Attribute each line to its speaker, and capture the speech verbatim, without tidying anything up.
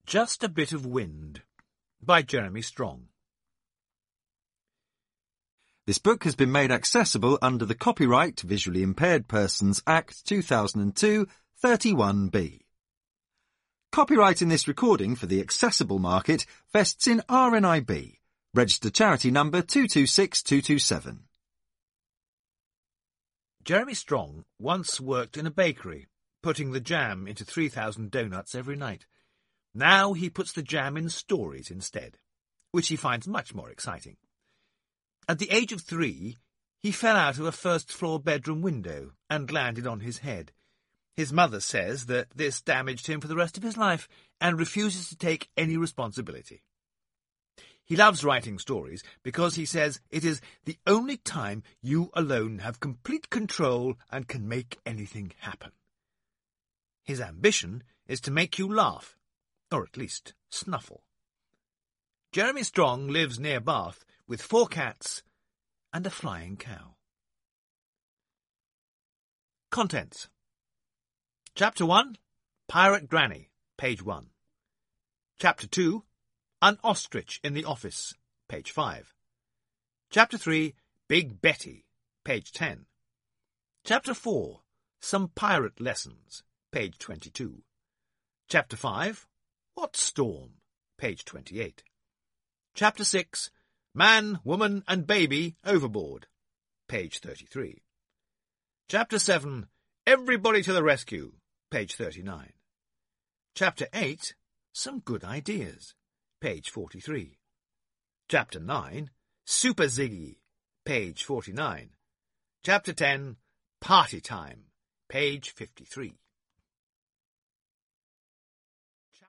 Speaker 1: Just a Bit of Wind by Jeremy Strong.
Speaker 2: This book has been made accessible under the Copyright Visually Impaired Persons Act two thousand two, thirty-one B. Copyright in this recording for the accessible market vests in R N I B, registered charity number two two six two two seven.
Speaker 1: Jeremy Strong once worked in a bakery, putting the jam into three thousand doughnuts every night. Now he puts the jam in stories instead, which he finds much more exciting. At the age of three, he fell out of a first-floor bedroom window and landed on his head. His mother says that this damaged him for the rest of his life and refuses to take any responsibility. He loves writing stories because he says it is the only time you alone have complete control and can make anything happen. His ambition is to make you laugh, or at least snuffle. Jeremy Strong lives near Bath with four cats and a flying cow. Contents. Chapter one, Pirate Granny, page one. Chapter two, An Ostrich in the Office, page five. Chapter three, Big Betty, page ten. Chapter four, Some Pirate Lessons, page twenty-two. Chapter five, What Storm, page twenty-eight. Chapter six, Man, Woman and Baby Overboard, page thirty-three. Chapter seven, Everybody to the Rescue, page thirty-nine. Chapter eight, Some Good Ideas, page forty-three. Chapter nine, Super Ziggy, page forty-nine. Chapter ten, Party Time, page fifty-three.